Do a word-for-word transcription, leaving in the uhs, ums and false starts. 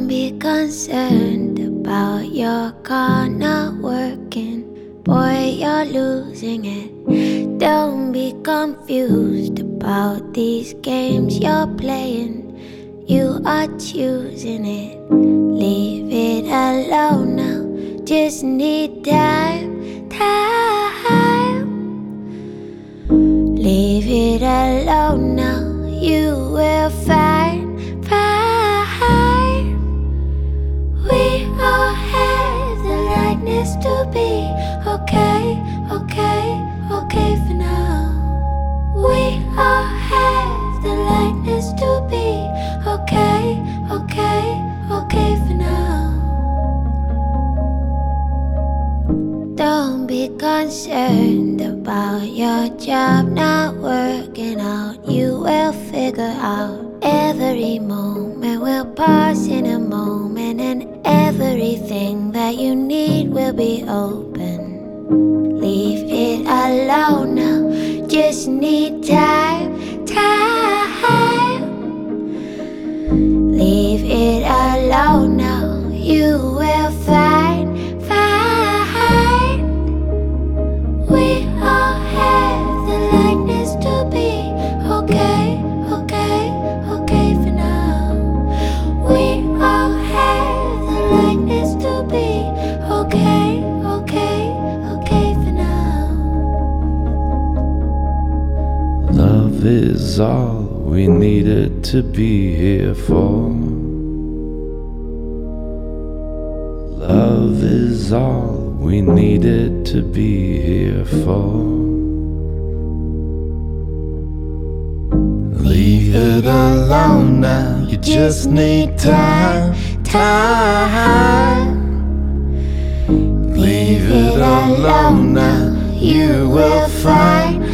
be concerned about your car not working. Boy, you're losing it. Don't be confused about these games you're playing. You are choosing it. Leave it alone now. Just need time, time. Leave it alone now. You will find, find. We all have the likeness to be okay, okay, okay for now. We all have the likeness to be okay, okay, okay for now. Don't be concerned about your job not working out. You will figure out. Every moment will pass in a moment, and everything that you need will be open. Leave it alone now. Just need time, time. Leave it alone now. You will find, find. We all have the likeness to be okay, okay, okay for now. We all have the likeness to be okay, okay, okay for now. Love is all we needed to be here for. Love is all we needed to be here for. Leave it alone now. You just need time, time. Leave it alone now. You will find,